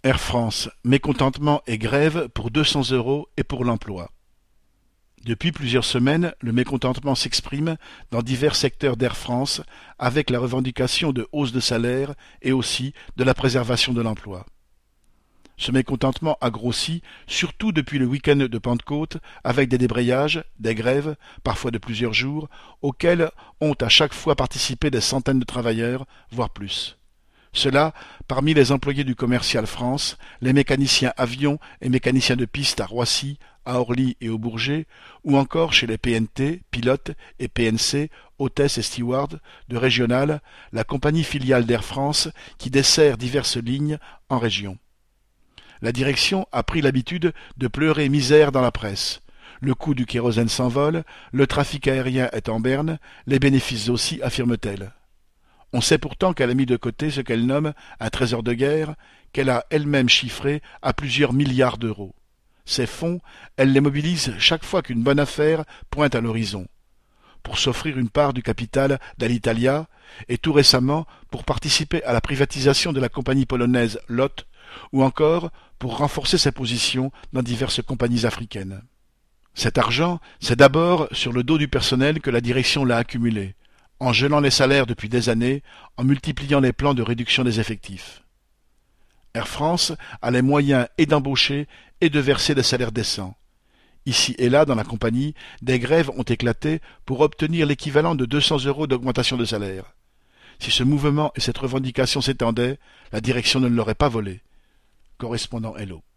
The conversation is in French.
Air France, mécontentement et grève pour 200 € et pour l'emploi. Depuis plusieurs semaines, le mécontentement s'exprime dans divers secteurs d'Air France avec la revendication de hausse de salaire et aussi de la préservation de l'emploi. Ce mécontentement a grossi, surtout depuis le week-end de Pentecôte, avec des débrayages, des grèves, parfois de plusieurs jours, auxquels ont à chaque fois participé des centaines de travailleurs, voire plus. Cela, parmi les employés du Commercial France, les mécaniciens avions et mécaniciens de piste à Roissy, à Orly et au Bourget, ou encore chez les PNT, pilotes et PNC, hôtesses et stewards, de Régional, la compagnie filiale d'Air France qui dessert diverses lignes en région. La direction a pris l'habitude de pleurer misère dans la presse. Le coût du kérosène s'envole, le trafic aérien est en berne, les bénéfices aussi, affirme-t-elle. On sait pourtant qu'elle a mis de côté ce qu'elle nomme un trésor de guerre, qu'elle a elle-même chiffré à plusieurs milliards d'euros. Ces fonds, elle les mobilise chaque fois qu'une bonne affaire pointe à l'horizon. Pour s'offrir une part du capital d'Alitalia, et tout récemment pour participer à la privatisation de la compagnie polonaise LOT, ou encore pour renforcer ses positions dans diverses compagnies africaines. Cet argent, c'est d'abord sur le dos du personnel que la direction l'a accumulé, en gelant les salaires depuis des années, en multipliant les plans de réduction des effectifs. Air France a les moyens et d'embaucher et de verser des salaires décents. Ici et là, dans la compagnie, des grèves ont éclaté pour obtenir l'équivalent de 200 € d'augmentation de salaire. Si ce mouvement et cette revendication s'étendaient, la direction ne l'aurait pas volé. Correspondant Hello.